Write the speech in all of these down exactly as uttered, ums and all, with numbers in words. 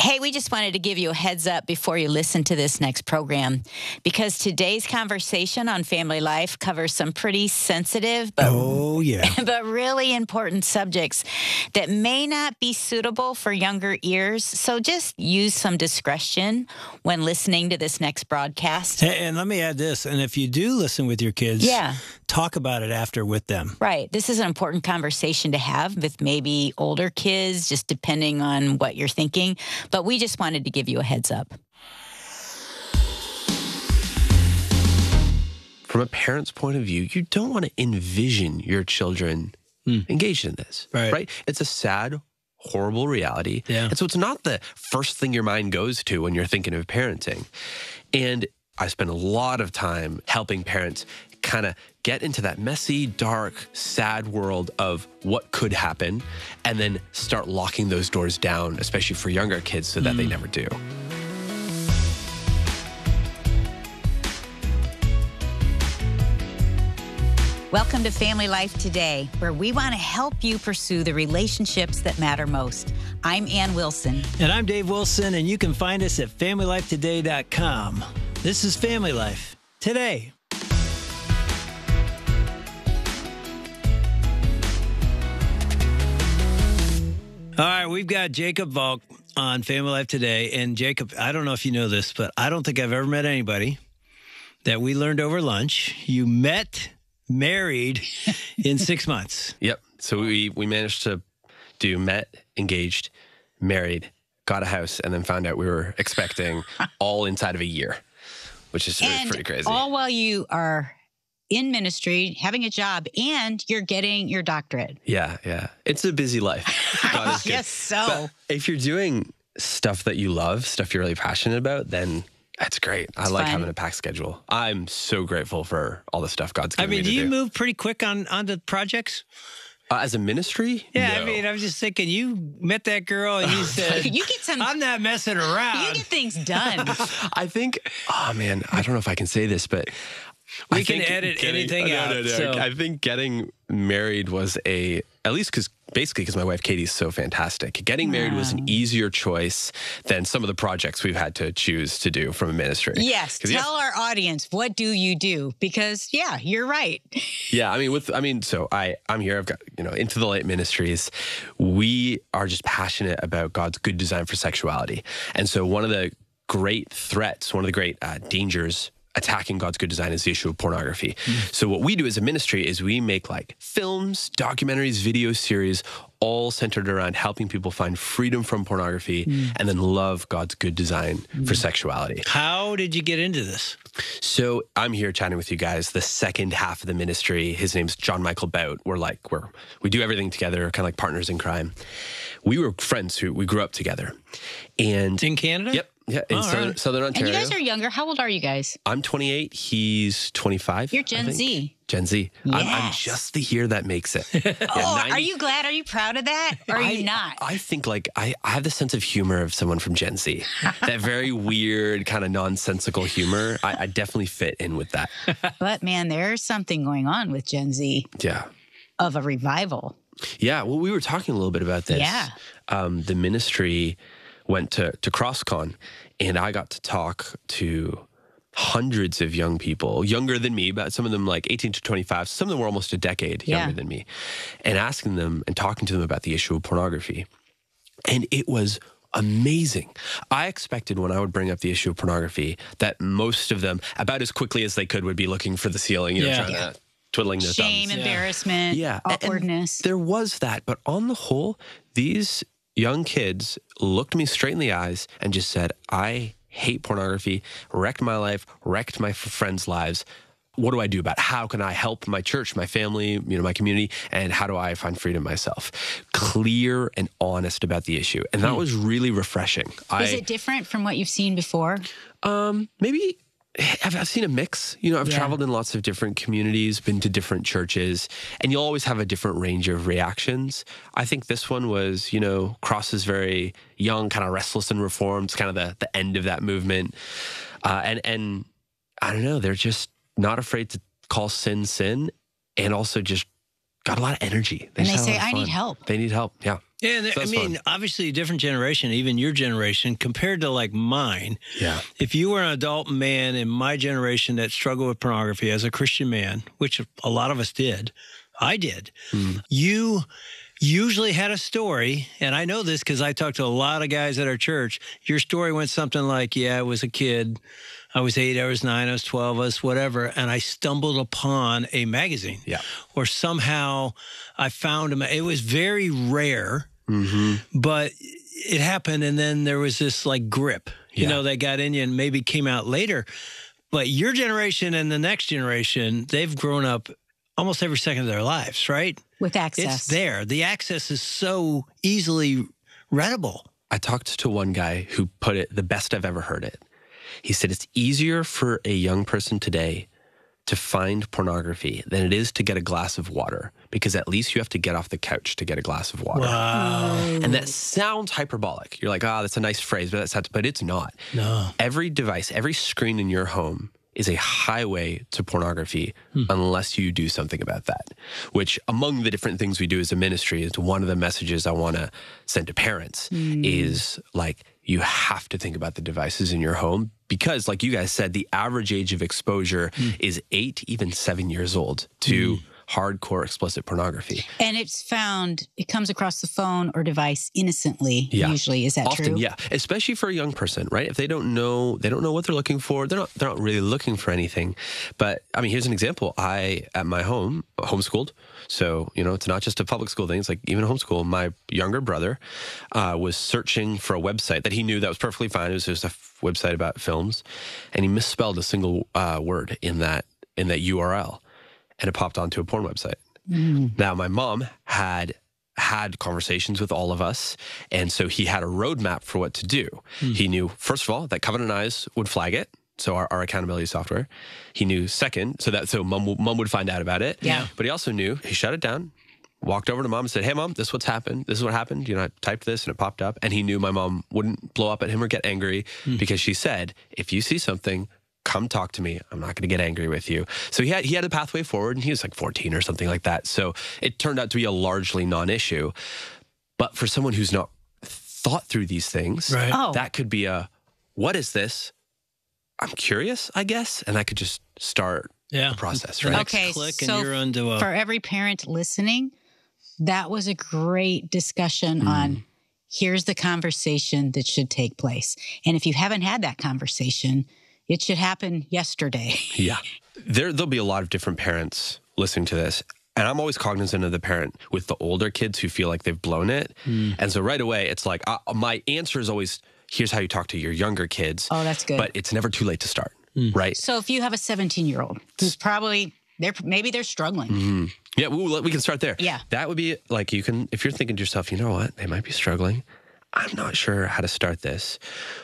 Hey, we just wanted to give you a heads up before you listen to this next program, because today's conversation on family life covers some pretty sensitive but, oh, yeah. but really important subjects that may not be suitable for younger ears. So just use some discretion when listening to this next broadcast. And, and let me add this. And if you do listen with your kids, yeah. talk about it after with them. Right. This is an important conversation to have with maybe older kids, just depending on what you're thinking. But we just wanted to give you a heads up. From a parent's point of view, you don't want to envision your children mm. engaged in this, right. right? It's a sad, horrible reality. Yeah. And so it's not the first thing your mind goes to when you're thinking of parenting. And I spend a lot of time helping parents kind of get into that messy, dark, sad world of what could happen, and then start locking those doors down, especially for younger kids, so that mm. they never do. Welcome to Family Life Today, where we want to help you pursue the relationships that matter most. I'm Ann Wilson. And I'm Dave Wilson, and you can find us at family life today dot com. This is Family Life Today. All right, we've got Jacob Volk on Family Life Today. And Jacob, I don't know if you know this, but I don't think I've ever met anybody that we learned over lunch. You met, married in six months. Yep. So we, we managed to do met, engaged, married, got a house, and then found out we were expecting all inside of a year, which is and pretty crazy. All while you are in ministry, having a job, and you're getting your doctorate. Yeah, yeah. It's a busy life. Yes, so. But if you're doing stuff that you love, stuff you're really passionate about, then that's great. It's I like fun. having a packed schedule. I'm so grateful for all the stuff God's given I mean, me to do you do. move pretty quick on, on the projects? Uh, as a ministry? Yeah, no. I mean, I was just thinking, you met that girl and you said, you get some, I'm not messing around. You get things done. I think, oh man, I don't know if I can say this, but we I can think edit getting, anything no, out. No, no, so. I think getting married was a, at least because basically because my wife Katie is so fantastic. Getting married was an easier choice than some of the projects we've had to choose to do from a ministry. Yes, tell yeah, our audience, what do you do? Because yeah, you're right. Yeah, I mean, with I mean, so I I'm here. I've got you know Into the Light Ministries. We are just passionate about God's good design for sexuality, and so one of the great threats, one of the great uh, dangers attacking God's good design is the issue of pornography. Mm. So what we do as a ministry is we make like films, documentaries, video series, all centered around helping people find freedom from pornography mm. and then love God's good design mm. for sexuality. How did you get into this? So I'm here chatting with you guys. The second half of the ministry, his name's John Michael Bout. We're like, we're, we do everything together, kind of like partners in crime. We were friends who we grew up together. And in Canada? Yep. Yeah, in oh, southern, right. southern Ontario. And you guys are younger. How old are you guys? I'm twenty-eight. He's twenty-five. You're Gen Z. Gen Z. Yes. I'm, I'm just the year that makes it. Yeah, oh, ninety are you glad? Are you proud of that? Or are I, you not? I think like I, I have the sense of humor of someone from Gen Z. That very weird, kind of nonsensical humor. I, I definitely fit in with that. But man, there's something going on with Gen Z. Yeah. Of a revival. Yeah. Well, we were talking a little bit about this. Yeah. Um, the ministry went to, to CrossCon, and I got to talk to hundreds of young people, younger than me, but some of them like eighteen to twenty-five. Some of them were almost a decade younger yeah. than me, and asking them and talking to them about the issue of pornography. And it was amazing. I expected when I would bring up the issue of pornography that most of them, about as quickly as they could, would be looking for the ceiling, you know, yeah. trying yeah. to twiddling their Shame, thumbs. embarrassment, yeah. awkwardness. And there was that, but on the whole, these young kids looked me straight in the eyes and just said, I hate pornography, wrecked my life, wrecked my friends' lives. What do I do about it? How can I help my church, my family, you know, my community, and how do I find freedom myself? Clear and honest about the issue. And that was really refreshing. Is I, it different from what you've seen before? Um, maybe I've, I've seen a mix. You know, I've yeah. traveled in lots of different communities, been to different churches, and you'll always have a different range of reactions. I think this one was, you know, Cross is very young, kind of restless and reformed. It's kind of the, the end of that movement. Uh, and, and I don't know, they're just not afraid to call sin, sin, and also just got a lot of energy. They And they just had a say, lot of I fun. need help. They need help, yeah. Yeah, and So I that's mean, fun. obviously a different generation, even your generation, compared to like mine. Yeah. If you were an adult man in my generation that struggled with pornography as a Christian man, which a lot of us did, I did, Mm. you usually had a story, and I know this because I talked to a lot of guys at our church. Your story went something like, yeah, I was a kid. I was eight, I was nine, I was twelve, I was whatever, and I stumbled upon a magazine. Yeah. Or somehow I found them. It was very rare. Mm-hmm. But it happened, and then there was this like grip, you Yeah. know, that got in you and maybe came out later. But your generation and the next generation, they've grown up almost every second of their lives, right? With access. It's there. The access is so easily readable. I talked to one guy who put it the best I've ever heard it. He said it's easier for a young person today to find pornography than it is to get a glass of water, because at least you have to get off the couch to get a glass of water. Wow. And that sounds hyperbolic. You're like, ah, oh, that's a nice phrase, but that's not, but it's not. No. Every device, every screen in your home is a highway to pornography hmm. unless you do something about that, which among the different things we do as a ministry is one of the messages I want to send to parents mm. is like, you have to think about the devices in your home because, like you guys said, the average age of exposure mm. is eight, even seven years old to mm. hardcore explicit pornography. And it's found, it comes across the phone or device innocently, yeah. usually. Is that Often, true? yeah. Especially for a young person, right? If they don't know, they don't know what they're looking for. They're not, they're not really looking for anything. But I mean, here's an example. I, at my home, homeschooled. So, you know, it's not just a public school thing. It's like even homeschool. My younger brother uh, was searching for a website that he knew that was perfectly fine. It was just a f- website about films. And he misspelled a single uh, word in that in that U R L. And it popped onto a porn website. Mm. Now, my mom had had conversations with all of us. And so he had a roadmap for what to do. Mm. He knew, first of all, that Covenant Eyes would flag it. So our, our accountability software. He knew second, so that so mom, mom would find out about it. Yeah. But he also knew, he shut it down, walked over to mom and said, hey, mom, this is what's happened. This is what happened. You know, I typed this and it popped up. And he knew my mom wouldn't blow up at him or get angry mm. because she said, if you see something, come talk to me. I'm not going to get angry with you. So he had he had a pathway forward, and he was like fourteen or something like that. So it turned out to be a largely non-issue. But for someone who's not thought through these things, right. oh. that could be a, what is this? I'm curious, I guess. And I could just start yeah. the process, The right? next Okay, click so and you're onto a... for every parent listening, that was a great discussion mm. on here's the conversation that should take place. And if you haven't had that conversation, it should happen yesterday. Yeah. There, there'll be a lot of different parents listening to this. And I'm always cognizant of the parent with the older kids who feel like they've blown it. Mm. And so right away, it's like, uh, my answer is always, here's how you talk to your younger kids. Oh, that's good. But it's never too late to start, mm. right? So if you have a seventeen-year-old who's probably, they're maybe they're struggling. Mm-hmm. Yeah, we, we can start there. Yeah. That would be like, you can, if you're thinking to yourself, you know what, they might be struggling. I'm not sure how to start this.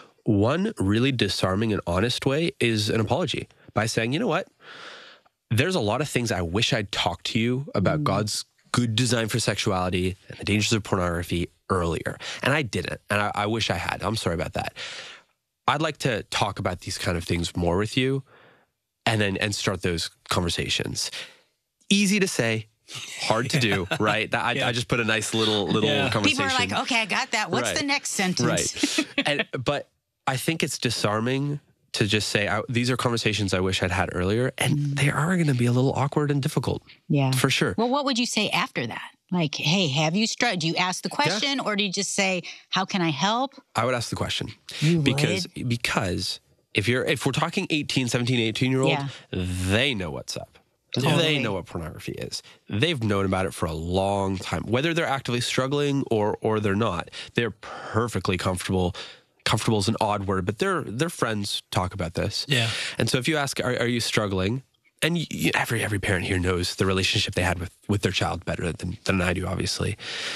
One really disarming and honest way is an apology by saying, you know what, there's a lot of things I wish I'd talked to you about mm. God's good design for sexuality and the dangers of pornography earlier. And I didn't. And I, I wish I had. I'm sorry about that. I'd like to talk about these kind of things more with you and then and start those conversations. Easy to say, hard to do, right? I, yeah. I just put a nice little little yeah. conversation. People are like, okay, I got that. What's right. the next sentence? Right. and, but I think it's disarming to just say, I, these are conversations I wish I'd had earlier. And mm. they are going to be a little awkward and difficult. Yeah. For sure. Well, what would you say after that? Like, hey, have you struggled? Do you ask the question yeah. or do you just say, how can I help? I would ask the question. You because would? Because if you're if we're talking eighteen, seventeen, eighteen year old, yeah. they know what's up. Totally. They know what pornography is. They've known about it for a long time. Whether they're actively struggling or or they're not, they're perfectly comfortable. Comfortable is an odd word, but their their friends talk about this. Yeah. And so if you ask, are, are you struggling? And you, every every parent here knows the relationship they had with, with their child better than, than I do, obviously.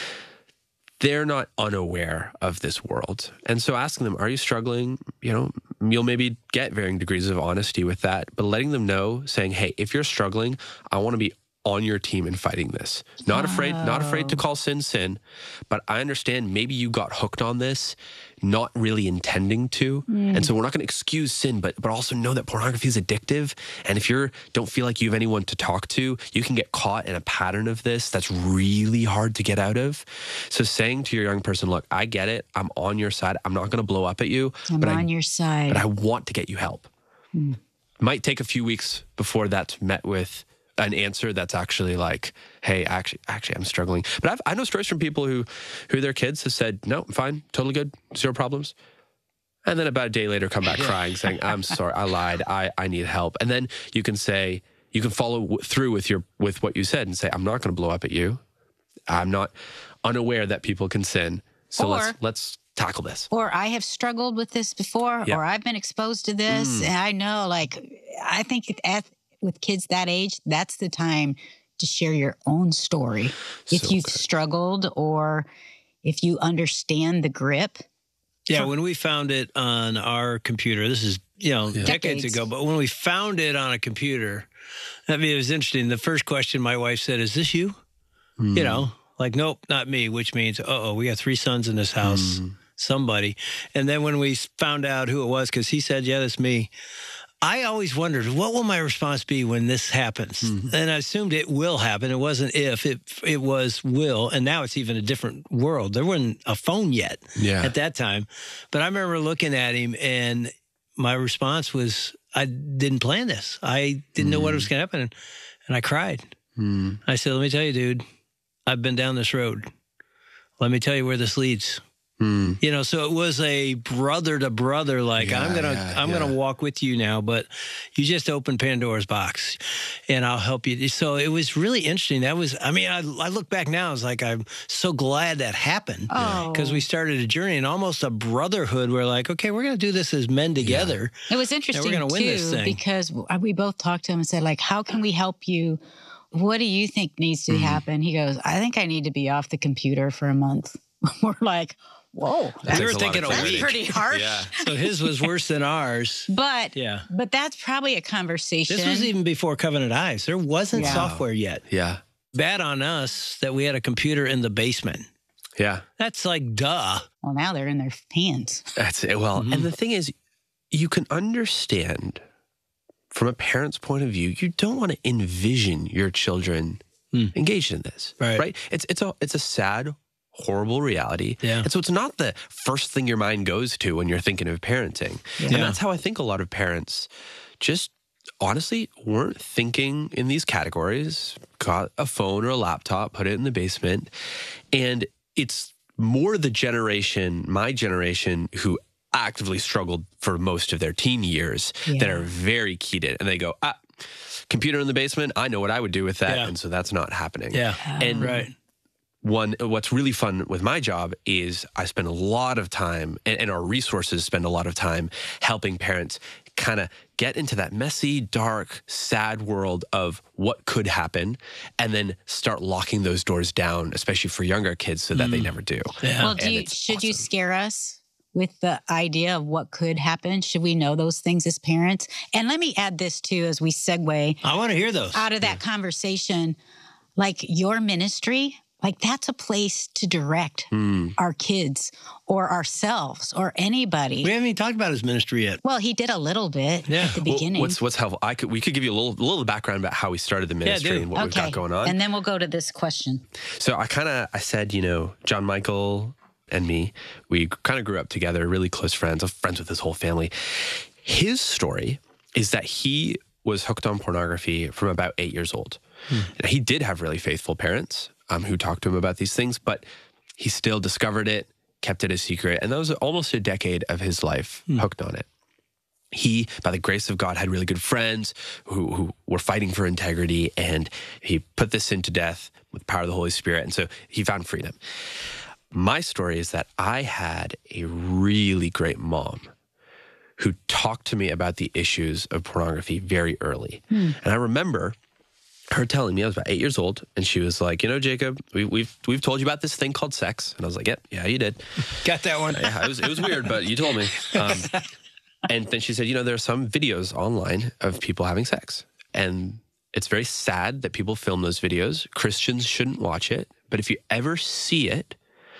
They're not unaware of this world. And so asking them, are you struggling? You know, you'll maybe get varying degrees of honesty with that, but letting them know, saying, hey, if you're struggling, I want to be on your team in fighting this. Not afraid, not afraid to call sin sin, but I understand maybe you got hooked on this, not really intending to. Mm. And so we're not going to excuse sin, but but also know that pornography is addictive. And if you don't feel like you have anyone to talk to, you can get caught in a pattern of this that's really hard to get out of. So saying to your young person, look, I get it. I'm on your side. I'm not going to blow up at you. I'm but on I, your side. But I want to get you help. Mm. Might take a few weeks before that's met with an answer that's actually like, hey, actually, actually, I'm struggling. But I've, I know stories from people who, who their kids have said, no, I'm fine, totally good, zero problems. And then about a day later, come back crying, saying, I'm sorry, I lied, I, I need help. And then you can say, you can follow w- through with your with what you said and say, I'm not going to blow up at you. I'm not unaware that people can sin. So or, let's let's tackle this. Or I have struggled with this before, yep. or I've been exposed to this. Mm. And I know, like, I think at with kids that age, that's the time to share your own story. So if you've good. struggled or if you understand the grip. Yeah, for- when we found it on our computer, this is, you know, yeah. decades. decades ago, but when we found it on a computer, I mean, it was interesting. The first question my wife said, is this you? Mm. You know, like, nope, not me, which means, uh-oh, we got three sons in this house, mm. somebody. And then when we found out who it was, because he said, yeah, that's me, I always wondered, what will my response be when this happens? Mm-hmm. And I assumed it will happen. It wasn't if, it it was will. And now it's even a different world. There wasn't a phone yet yeah. at that time. But I remember looking at him and my response was, I didn't plan this. I didn't mm. know what was going to happen. And I cried. Mm. I said, let me tell you, dude, I've been down this road. Let me tell you where this leads. Mm. You know, so it was a brother to brother, like, yeah, I'm going to, yeah, I'm yeah. going to walk with you now, but you just opened Pandora's box and I'll help you. So it was really interesting. That was, I mean, I, I look back now, I was like, I'm so glad that happened because oh. we started a journey and almost a brotherhood. We're like, okay, we're going to do this as men together. Yeah. It was interesting we're gonna win too, this thing. Because we both talked to him and said, like, how can we help you? What do you think needs to mm. happen? He goes, I think I need to be off the computer for a month. We're like, whoa, we were thinking a, a week. Pretty harsh. Yeah. So his was worse than ours. But yeah, but that's probably a conversation. This was even before Covenant Eyes. There wasn't yeah. software yet. Yeah. Bad on us that we had a computer in the basement. Yeah. That's like, duh. Well, now they're in their hands. That's it. Well, mm-hmm. and the thing is, you can understand from a parent's point of view, you don't want to envision your children mm. engaged in this. Right. Right. It's it's a it's a sad, horrible reality. Yeah. And so it's not the first thing your mind goes to when you're thinking of parenting. Yeah. And that's how I think a lot of parents just honestly weren't thinking in these categories, got a phone or a laptop, put it in the basement. And it's more the generation, my generation, who actively struggled for most of their teen years yeah. that are very keyed in. And they go, ah, computer in the basement, I know what I would do with that. Yeah. And so that's not happening. Yeah. And right. One, what's really fun with my job is I spend a lot of time, and, and our resources spend a lot of time helping parents kind of get into that messy, dark, sad world of what could happen, and then start locking those doors down, especially for younger kids, so that mm. they never do. Yeah. Well, do you, should awesome. you scare us with the idea of what could happen? Should we know those things as parents? And let me add this too, as we segue. I want to hear those. Out of that yeah. conversation, like your ministry, like that's a place to direct mm. our kids or ourselves or anybody. We haven't even talked about his ministry yet. Well, he did a little bit yeah. at the well, beginning. What's what's helpful? I could we could give you a little little background about how we started the ministry yeah, and what okay. we've got going on. And then we'll go to this question. So I kind of I said, you know, John Michael and me, we kind of grew up together, really close friends. I'm friends with his whole family. His story is that he was hooked on pornography from about eight years old. Hmm. Now, he did have really faithful parents um, who talked to him about these things, but he still discovered it, kept it a secret. And that was almost a decade of his life hmm. hooked on it. He, by the grace of God, had really good friends who, who were fighting for integrity, and he put this sin to death with the power of the Holy Spirit. And so he found freedom. My story is that I had a really great mom who talked to me about the issues of pornography very early. Hmm. And I remember her telling me, I was about eight years old, and she was like, you know, Jacob, we, we've we've told you about this thing called sex. And I was like, yep, yeah, you did. Got that one. Yeah, it was, it was weird, but you told me. Um, and then she said, you know, there are some videos online of people having sex. And It's very sad that people film those videos. Christians shouldn't watch it. But if you ever see it,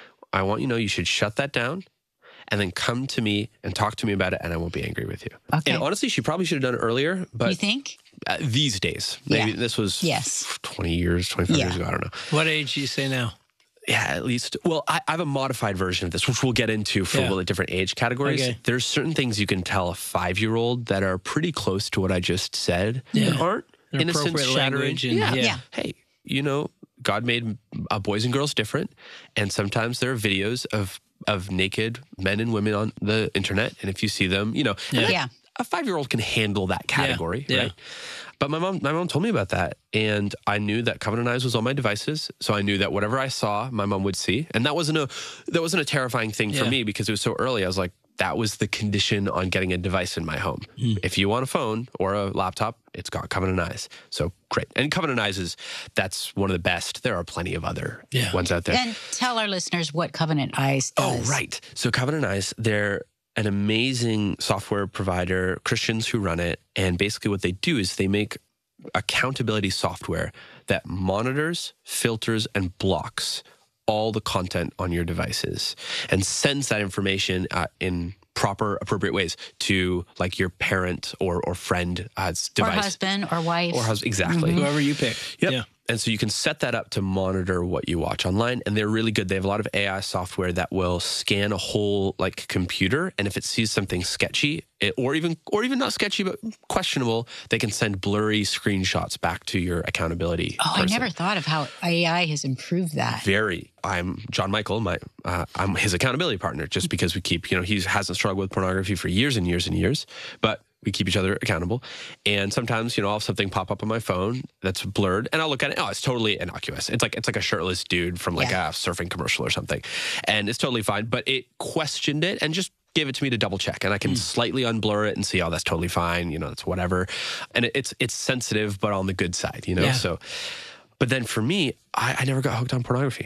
I want you to know you should shut that down and then come to me and talk to me about it, and I won't be angry with you. Okay. And honestly, she probably should have done it earlier. But You think? uh, these days, maybe Yeah. this was Yes. twenty years, twenty-five Yeah. years ago. I don't know. What age do you say now? Yeah, at least. Well, I, I have a modified version of this, which we'll get into for Yeah. the different age categories. Okay. There's certain things you can tell a five-year-old that are pretty close to what I just said. Yeah. That aren't An innocent, appropriate shattering. language and- yeah. yeah. Yeah. Hey, you know, God made uh, boys and girls different, and sometimes there are videos of of naked men and women on the internet, and if you see them, you know, and Yeah. that- Yeah. a five-year-old can handle that category, Yeah. right? But my mom, my mom told me about that, and I knew that Covenant Eyes was on my devices, so I knew that whatever I saw, my mom would see, and that wasn't a that wasn't a terrifying thing for Yeah. me because it was so early. I was like, that was the condition on getting a device in my home. Mm. If you want a phone or a laptop, it's got Covenant Eyes, so great. And Covenant Eyes is that's one of the best. There are plenty of other Yeah. ones out there. Then tell our listeners what Covenant Eyes Oh, does. right. So Covenant Eyes, they're an amazing software provider, Christians who run it. And basically what they do is they make accountability software that monitors, filters, and blocks all the content on your devices and sends that information uh, in proper, appropriate ways to like your parent or, or friend uh, Or device. husband or wife. Or husband, exactly. Whoever you pick. Yep. Yeah. And so you can set that up to monitor what you watch online. And they're really good. They have a lot of A I software that will scan a whole like computer. And if it sees something sketchy it, or even or even not sketchy, but questionable, they can send blurry screenshots back to your accountability Oh, I person. never thought of how A I has improved that. Very. I'm John Michael, my uh, I'm his accountability partner just because we keep, you know, he hasn't struggled with pornography for years and years and years, but we keep each other accountable. And sometimes, you know, I'll have something pop up on my phone that's blurred and I'll look at it. Oh, it's totally innocuous. It's like it's like a shirtless dude from like Yeah. a surfing commercial or something. And it's totally fine. But it questioned it and just gave it to me to double check. And I can slightly unblur it and see, oh, that's totally fine. You know, that's whatever. And it, it's it's sensitive, but on the good side, you know? Yeah. So, but then for me, I, I never got hooked on pornography.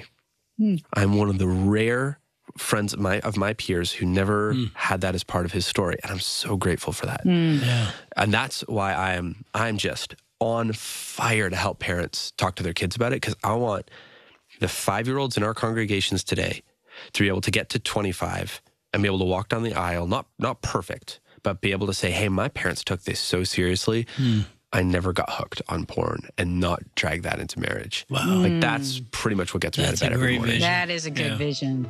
I'm one of the rare friends of my of my peers who never Mm. had that as part of his story, and I'm so grateful for that. Yeah. And that's why I am I'm just on fire to help parents talk to their kids about it because I want the five-year-olds in our congregations today to be able to get to twenty-five and be able to walk down the aisle, not not perfect, but be able to say, "Hey, my parents took this so seriously." I never got hooked on porn and not drag that into marriage. Wow. Like that's pretty much what gets me That's out of a bed every great morning. vision. That is a good Yeah. vision.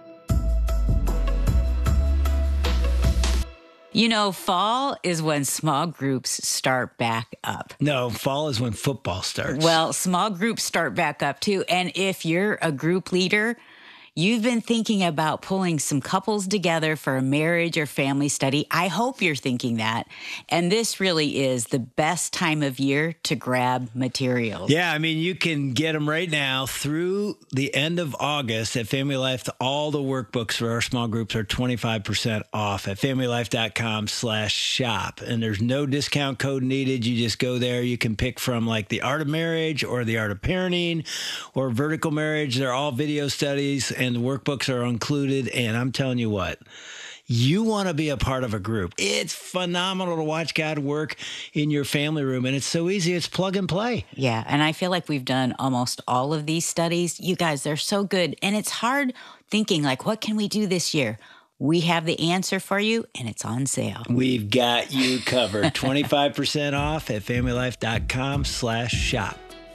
You know, fall is when small groups start back up. No, fall is when football starts. Well, small groups start back up too. And if you're a group leader, you've been thinking about pulling some couples together for a marriage or family study. I hope you're thinking that. And this really is the best time of year to grab materials. Yeah, I mean, you can get them right now through the end of August at Family Life. All the workbooks for our small groups are twenty-five percent off at familylife.com slash shop. And there's no discount code needed. You just go there. You can pick from like the art of marriage or the art of parenting or vertical marriage. They're all video studies and the workbooks are included. And I'm telling you what, you want to be a part of a group. It's phenomenal to watch God work in your family room. And it's so easy. It's plug and play. Yeah, and I feel like we've done almost all of these studies. You guys, they're so good. And it's hard thinking, like, what can we do this year? We have the answer for you, and it's on sale. We've got you covered. twenty-five percent off at familylife.com slash shop.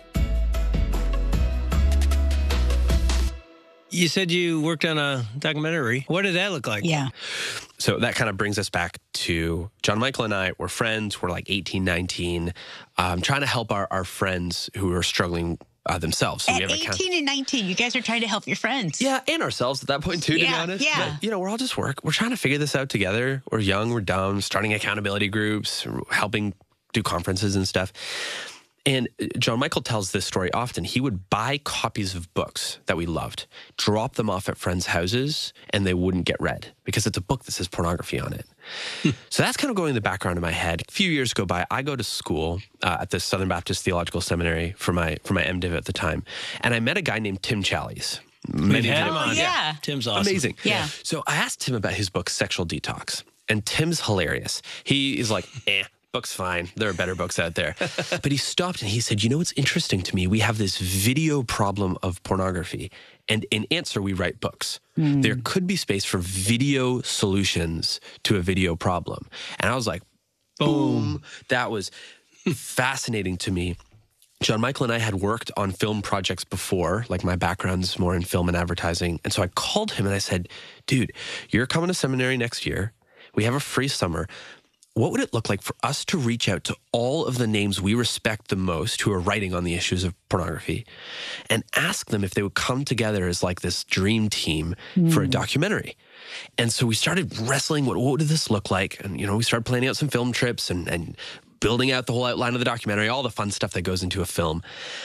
You said you worked on a documentary. What did that look like? Yeah. So that kind of brings us back to John Michael and I were friends. We're like eighteen, nineteen, um, trying to help our, our friends who are struggling uh, themselves. So At we have a count- eighteen and nineteen, you guys are trying to help your friends. Yeah, and ourselves at that point too, to be Yeah, honest. yeah. But, you know, we're all just work. We're trying to figure this out together. We're young, we're dumb, starting accountability groups, helping do conferences and stuff. And John Michael tells this story often. He would buy copies of books that we loved, drop them off at friends' houses, and they wouldn't get read because it's a book that says pornography on it. So that's kind of going in the background of my head. A few years go by. I go to school uh, at the Southern Baptist Theological Seminary for my for my MDiv at the time, and I met a guy named Tim Challies. We've had him Oh, on. yeah. Tim's awesome. Amazing. Yeah. So I asked him about his book, Sexual Detox. And Tim's hilarious. He is like, eh, book's fine. There are better books out there. But he stopped and he said, you know what's interesting to me? We have this video problem of pornography. And in answer, we write books. Mm. There could be space for video solutions to a video problem. And I was like, boom. That was fascinating to me. John Michael and I had worked on film projects before, like my background's more in film and advertising. And so I called him and I said, dude, you're coming to seminary next year. We have a free summer. What would it look like for us to reach out to all of the names we respect the most who are writing on the issues of pornography and ask them if they would come together as like this dream team mm. for a documentary? And so we started wrestling, what, what would this look like? And, you know, we started planning out some film trips and, and building out the whole outline of the documentary, all the fun stuff that goes into a film.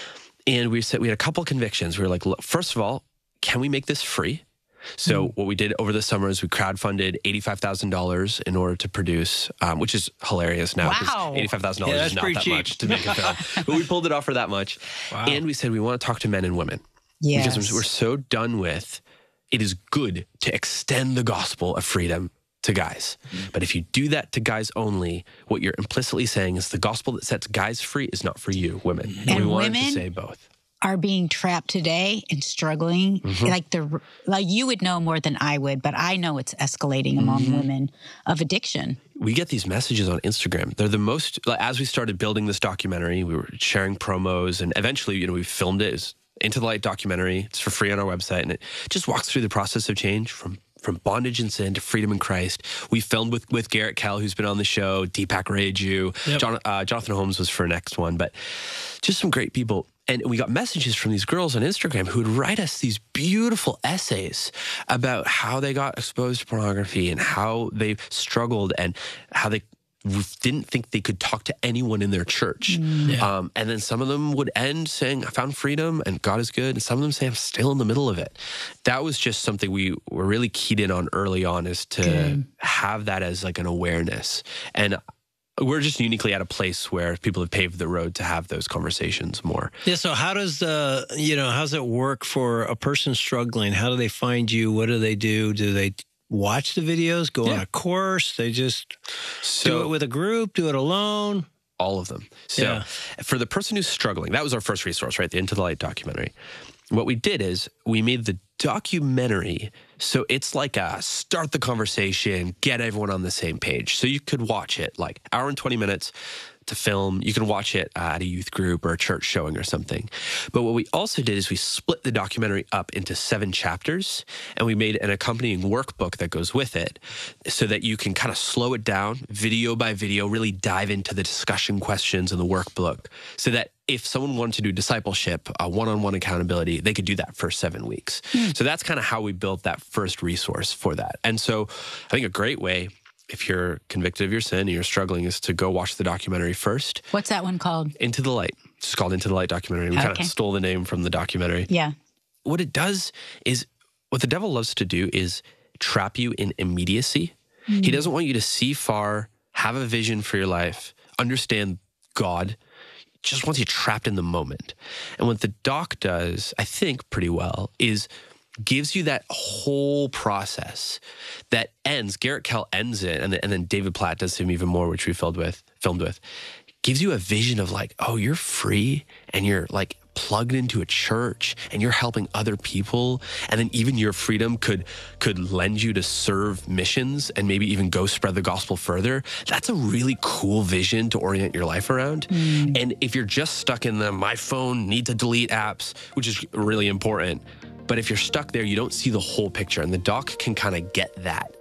And we said, we had a couple convictions. We were like, look, first of all, can we make this free? So mm. what we did over the summer is we crowdfunded eighty-five thousand dollars in order to produce, um, which is hilarious now. Wow. eighty-five thousand dollars yeah, is not that cheap. much to make a film. But we pulled it off for that much. Wow. And we said we want to talk to men and women. Yes. Because we're so done with, it is good to extend the gospel of freedom to guys. Mm. But if you do that to guys only, what you're implicitly saying is the gospel that sets guys free is not for you, women. And, and we wanted women- to say both. are being trapped today and struggling. Mm-hmm. Like the like you would know more than I would, but I know it's escalating among mm-hmm. women of addiction. We get these messages on Instagram. They're the most, like, as we started building this documentary, we were sharing promos and eventually, you know, we filmed it. It's Into the Light documentary. It's for free on our website. And it just walks through the process of change from From bondage and sin to freedom in Christ. We filmed with with Garrett Kell, who's been on the show, Deepak Raju, yep. John, uh, Jonathan Holmes was for next one, but just some great people. And we got messages from these girls on Instagram who would write us these beautiful essays about how they got exposed to pornography and how they struggled and how they didn't think they could talk to anyone in their church. Mm. Yeah. Um, and then some of them would end saying, I found freedom and God is good. And some of them say, I'm still in the middle of it. That was just something we were really keyed in on early on, is to good. have that as like an awareness. And we're just uniquely at a place where people have paved the road to have those conversations more. Yeah. So how does, uh, you know, how's it work for a person struggling? How do they find you? What do they do? Do they watch the videos, go yeah. on a course? They just so, do it with a group, do it alone? All of them. So yeah. for the person who's struggling, that was our first resource, right? The Into the Light documentary. What we did is we made the documentary so it's like a start the conversation, get everyone on the same page. So you could watch it like hour and twenty minutes to film. You can watch it uh, at a youth group or a church showing or something. But what we also did is we split the documentary up into seven chapters, and we made an accompanying workbook that goes with it so that you can kind of slow it down video by video, really dive into the discussion questions in the workbook so that if someone wanted to do discipleship, uh, one-on-one accountability, they could do that for seven weeks. Mm. So that's kind of how we built that first resource for that. And so I think a great way, if you're convicted of your sin and you're struggling, is to go watch the documentary first. What's that one called? Into the Light. It's just called Into the Light documentary. We okay. kind of stole the name from the documentary. Yeah. What it does is, what the devil loves to do is trap you in immediacy. Mm. He doesn't want you to see far, have a vision for your life, understand God. Just wants you trapped in the moment. And what the doc does, I think pretty well, is gives you that whole process that ends. Garrett Kell ends it, and then, and then David Platt does him even more, which we filmed with, filmed with. Gives you a vision of like, oh, you're free, and you're like plugged into a church, and you're helping other people, and then even your freedom could could lend you to serve missions and maybe even go spread the gospel further. That's a really cool vision to orient your life around. Mm. And if you're just stuck in the my phone, need to delete apps, which is really important, but if you're stuck there, you don't see the whole picture, and the doc can kind of get that.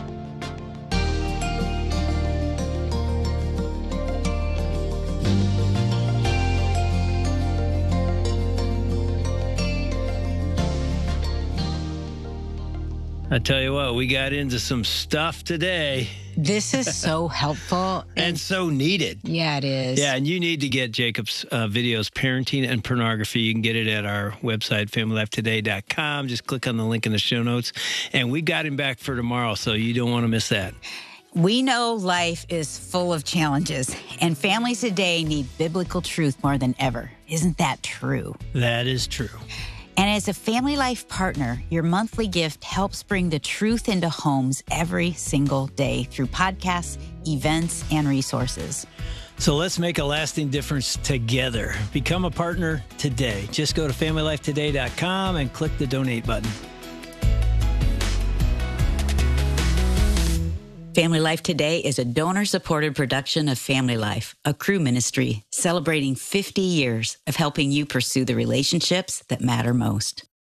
I tell you what, we got into some stuff today. This is so helpful. and, and so needed. Yeah, it is. Yeah, and you need to get Jacob's uh, videos, Parenting and Pornography. You can get it at our website, family life today dot com. Just click on the link in the show notes. And we got him back for tomorrow, so you don't want to miss that. We know life is full of challenges, and families today need biblical truth more than ever. Isn't that true? That is true. And as a Family Life partner, your monthly gift helps bring the truth into homes every single day through podcasts, events, and resources. So let's make a lasting difference together. Become a partner today. Just go to family life today dot com and click the donate button. Family Life Today is a donor-supported production of Family Life, a Cru ministry celebrating fifty years of helping you pursue the relationships that matter most.